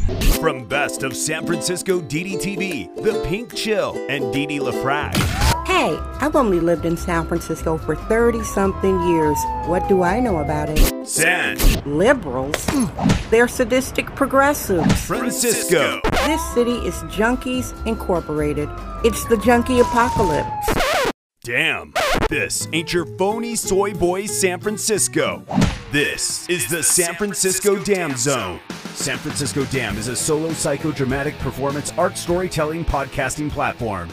From Best of San Francisco DDTV, The Pink Chill, and Didi LaFrac. Hey, I've only lived in San Francisco for 30-something years. What do I know about it? San Liberals? They're sadistic progressives. Francisco. This city is Junkies Incorporated. It's the junkie apocalypse. Damn, this ain't your phony soy boy San Francisco. This is the San Francisco Dam Zone. San Francisco Dam is a solo psychodramatic performance art storytelling podcasting platform.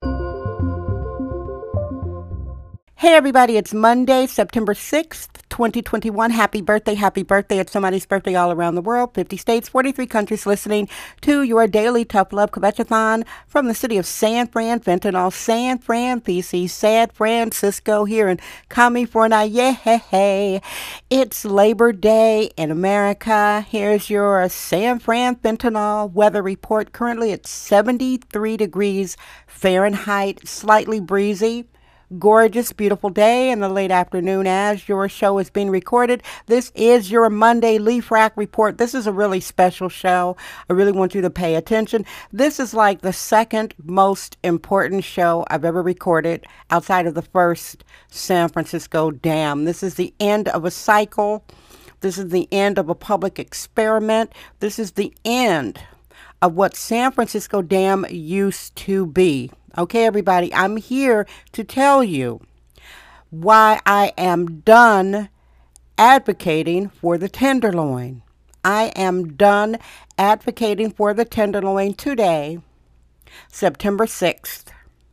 Hey everybody, it's Monday, September 6th, 2021. Happy birthday. It's somebody's birthday all around the world. 50 states, 43 countries listening to your daily Tough Love Kvetchathon from the city of San Fran, Fentanyl, San Fran, PC, San Francisco here in California. Yeah, it's Labor Day in America. Here's your San Fran Fentanyl weather report. Currently it's 73 degrees Fahrenheit, slightly breezy. Gorgeous, beautiful day in the late afternoon as your show is being recorded. This is your Monday Leaf Rack Report. This is a really special show. I really want you to pay attention. This is like the second most important show I've ever recorded outside of the first San Francisco Dam. This is the end of a cycle. This is the end of a public experiment. This is the end of what San Francisco Dam used to be. Okay, everybody, I'm here to tell you why I am done advocating for the Tenderloin. I am done advocating for the Tenderloin today, September 6th,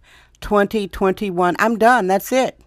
2021. I'm done. That's it.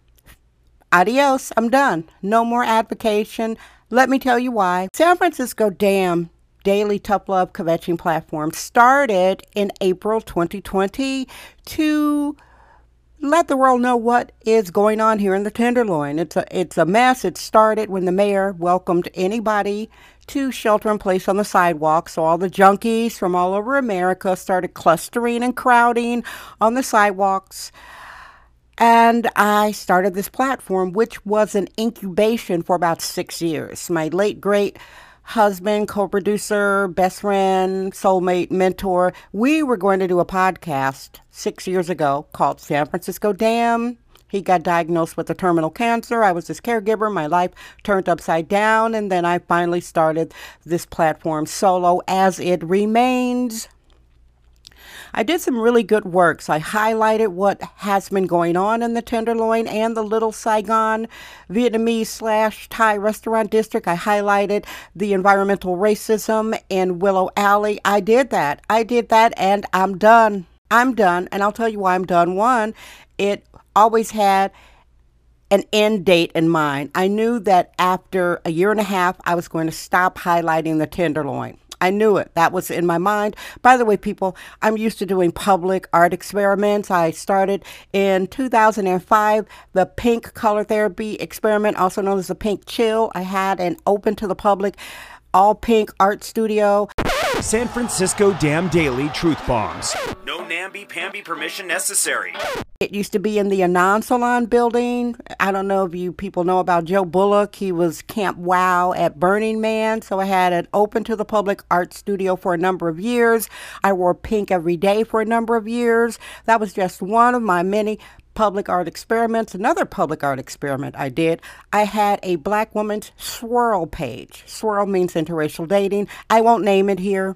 Adios. I'm done. No more advocation. Let me tell you why. San Francisco Dam Daily Tough Love Kvetching platform started in April 2020 to let the world know what is going on here in the Tenderloin. It's a mess. It started when the mayor welcomed anybody to shelter in place on the sidewalk. So all the junkies from all over America started clustering and crowding on the sidewalks. And I started this platform, which was an incubation for about 6 years. My late great husband, co-producer, best friend, soulmate, mentor, we were going to do a podcast 6 years ago called San Francisco Dam. He got diagnosed with a terminal cancer. I was his caregiver. My life turned upside down. And then I finally started this platform solo as it remains. I did some really good works. I highlighted what has been going on in the Tenderloin and the Little Saigon Vietnamese/Thai restaurant district. I highlighted the environmental racism in Willow Alley. I did that, and I'm done. And I'll tell you why I'm done. One, it always had an end date in mind. I knew that after a year and a half, I was going to stop highlighting the Tenderloin. I knew it. That was in my mind. By the way, people, I'm used to doing public art experiments. I started in 2005, the pink color therapy experiment, also known as the Pink Chill. I had an open to the public, all pink art studio. San Francisco Dam Daily Truth Bombs. No namby-pamby permission necessary. It used to be in the Anon Salon building. I don't know if you people know about Joe Bullock. He was Camp Wow at Burning Man. So I had an open to the public art studio for a number of years. I wore pink every day for a number of years. That was just one of my many public art experiments. Another public art experiment I did, I had a Black woman's swirl page. Swirl means interracial dating. I won't name it here.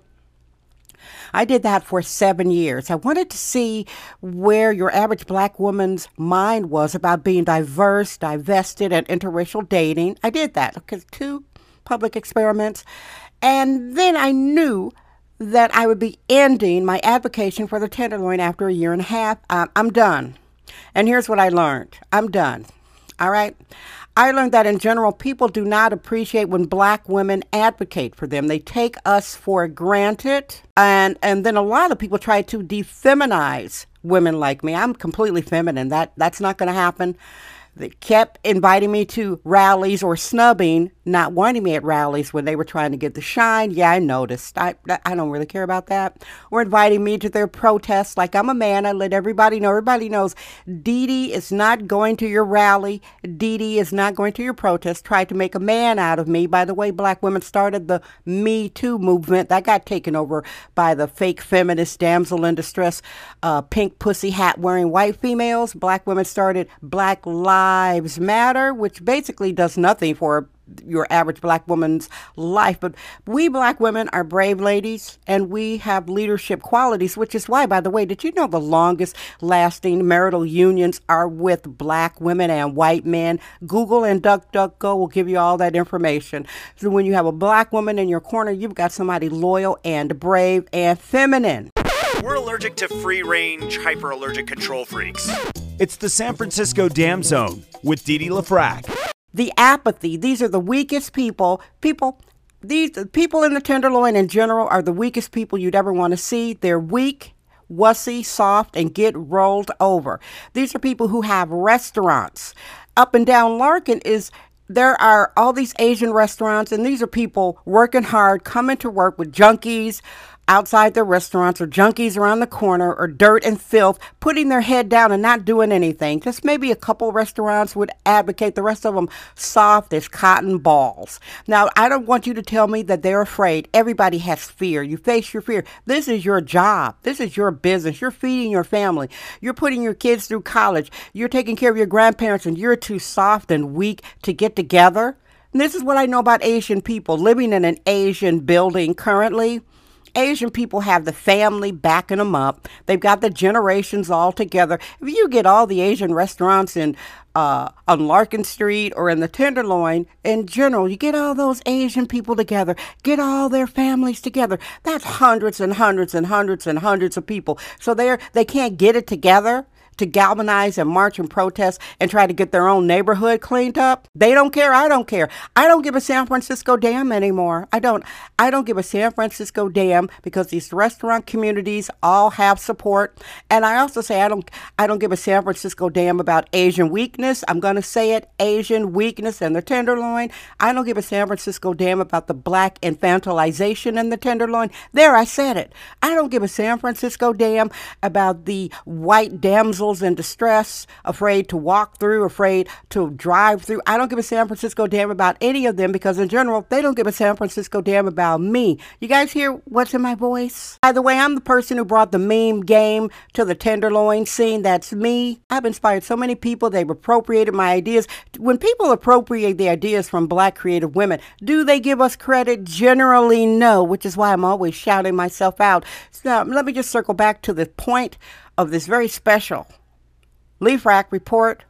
I did that for 7 years. I wanted to see where your average Black woman's mind was about being diverse, divested, and interracial dating. I did that. Okay, 2 public experiments. And then I knew that I would be ending my advocacy for the Tenderloin after a year and a half. I'm done. And here's what I learned. I'm done. All right. I learned that in general, people do not appreciate when Black women advocate for them. They take us for granted. And then a lot of people try to defeminize women like me. I'm completely feminine. That's not going to happen. They kept inviting me to rallies or snubbing, not wanting me at rallies when they were trying to get the shine. Yeah, I noticed. I don't really care about that. Or inviting me to their protests like I'm a man. I let everybody know. Everybody knows Dee Dee is not going to your rally. Dee Dee is not going to your protest. Tried to make a man out of me. By the way, black women started the Me Too movement. That got taken over by the fake feminist damsel in distress, pink pussy hat wearing white females. Black women started Black Lives Matter, which basically does nothing for your average black woman's life. But we black women are brave ladies, and we have leadership qualities, which is why, by the way, did you know the longest lasting marital unions are with black women and white men? Google and DuckDuckGo will give you all that information. So when you have a black woman in your corner, you've got somebody loyal and brave and feminine. We're allergic to free-range, hyper-allergic control freaks. It's the San Francisco Dam Zone with Dee Dee LaFrac. The apathy. These are the weakest people. These people in the Tenderloin in general are the weakest people you'd ever want to see. They're weak, wussy, soft, and get rolled over. These are people who have restaurants. Up and down Larkin there are all these Asian restaurants, and these are people working hard, coming to work with junkies outside their restaurants, or junkies around the corner, or dirt and filth, putting their head down and not doing anything. Just maybe a couple restaurants would advocate, the rest of them soft as cotton balls. Now, I don't want you to tell me that they're afraid. Everybody has fear. You face your fear. This is your job. This is your business. You're feeding your family. You're putting your kids through college. You're taking care of your grandparents, and you're too soft and weak to get together. And this is what I know about Asian people living in an Asian building currently. Asian people have the family backing them up. They've got the generations all together. If you get all the Asian restaurants on Larkin Street or in the Tenderloin, in general, you get all those Asian people together, get all their families together. That's hundreds and hundreds and hundreds and hundreds of people. So they can't get it together to galvanize and march and protest and try to get their own neighborhood cleaned up. They don't care. I don't care. I don't give a San Francisco damn anymore. I don't give a San Francisco damn, because these restaurant communities all have support. And I also say I don't give a San Francisco damn about Asian weakness. I'm going to say it, Asian weakness in the Tenderloin. I don't give a San Francisco damn about the black infantilization in the Tenderloin. There, I said it. I don't give a San Francisco damn about the white damsels in distress, afraid to walk through, afraid to drive through. I don't give a San Francisco damn about any of them, because in general, they don't give a San Francisco damn about me. You guys hear what's in my voice? By the way, I'm the person who brought the meme game to the Tenderloin scene. That's me. I've inspired so many people. They've appropriated my ideas. When people appropriate the ideas from black creative women, do they give us credit? Generally, no, which is why I'm always shouting myself out. So let me just circle back to the point of this very special LeafRack report.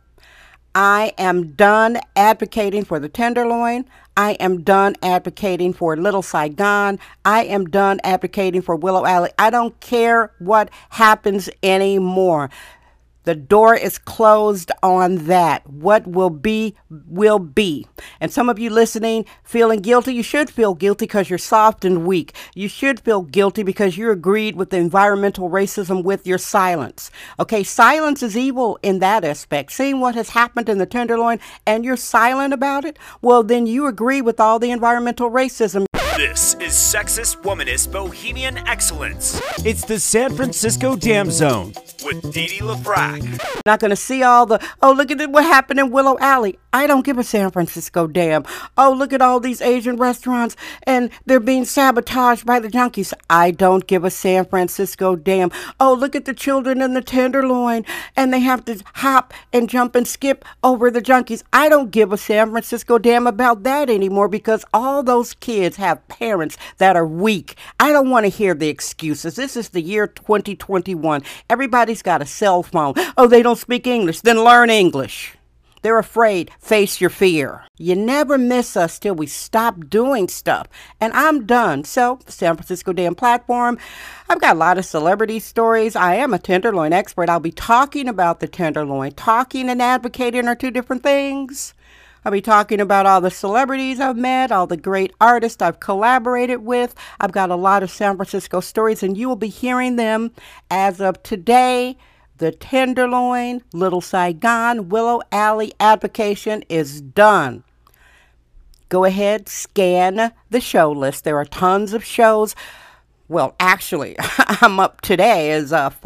I am done advocating for the Tenderloin. I am done advocating for Little Saigon. I am done advocating for Willow Alley. I don't care what happens anymore. The door is closed on that. What will be, will be. And some of you listening, feeling guilty, you should feel guilty because you're soft and weak. You should feel guilty because you agreed with the environmental racism with your silence. Okay, silence is evil in that aspect. Seeing what has happened in the Tenderloin and you're silent about it, well, then you agree with all the environmental racism. This is sexist, womanist, bohemian excellence. It's the San Francisco Dam Zone with Dee Dee LaFrac. Not going to see all the, oh, look at what happened in Willow Alley. I don't give a San Francisco damn. Oh, look at all these Asian restaurants and they're being sabotaged by the junkies. I don't give a San Francisco damn. Oh, look at the children in the Tenderloin and they have to hop and jump and skip over the junkies. I don't give a San Francisco damn about that anymore, because all those kids have parents that are weak. I don't want to hear the excuses. This is the year 2021. Everybody's got a cell phone. Oh, they don't speak English. Then learn English. They're afraid. Face your fear. You never miss us till we stop doing stuff. And I'm done. So, the San Francisco Damn platform, I've got a lot of celebrity stories. I am a Tenderloin expert. I'll be talking about the Tenderloin. Talking and advocating are two different things. I'll be talking about all the celebrities I've met, all the great artists I've collaborated with. I've got a lot of San Francisco stories, and you will be hearing them as of today, The Tenderloin, Little Saigon, Willow Alley application is done. Go ahead, scan the show list. There are tons of shows. Well, actually, I'm up today is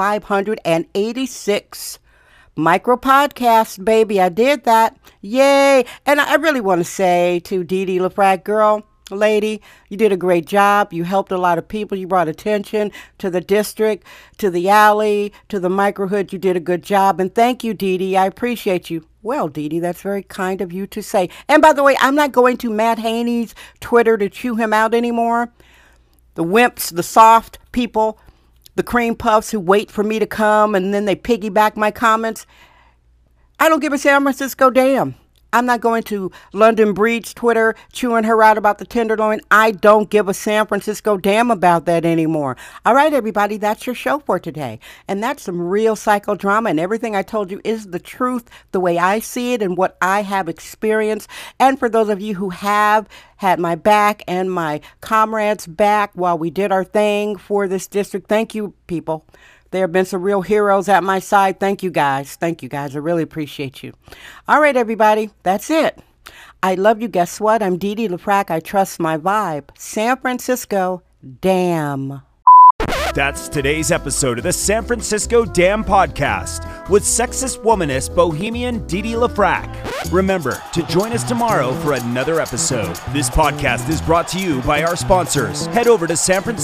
586 micro podcasts, baby. I did that. Yay. And I really want to say to Dee Dee LaFrac, girl, lady, you did a great job. You helped a lot of people. You brought attention to the district, to the alley, to the microhood. You did a good job. And thank you, Dee Dee. I appreciate you. Well, Dee Dee, that's very kind of you to say. And by the way, I'm not going to Matt Haney's Twitter to chew him out anymore. The wimps, the soft people, the cream puffs who wait for me to come and then they piggyback my comments. I don't give a San Francisco damn. I'm not going to London Breed's Twitter chewing her out about the Tenderloin. I don't give a San Francisco damn about that anymore. All right, everybody, that's your show for today. And that's some real psychodrama, and everything I told you is the truth, the way I see it and what I have experienced. And for those of you who have had my back and my comrades' back while we did our thing for this district, thank you, people. There have been some real heroes at my side. Thank you, guys. Thank you, guys. I really appreciate you. All right, everybody. That's it. I love you. Guess what? I'm Dee Dee LaFrac. I trust my vibe. San Francisco, damn. That's today's episode of the San Francisco Damn Podcast with sexist womanist bohemian Dee Dee LaFrac. Remember to join us tomorrow for another episode. This podcast is brought to you by our sponsors. Head over to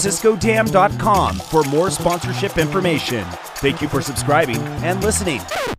sanfranciscodamn.com for more sponsorship information. Thank you for subscribing and listening.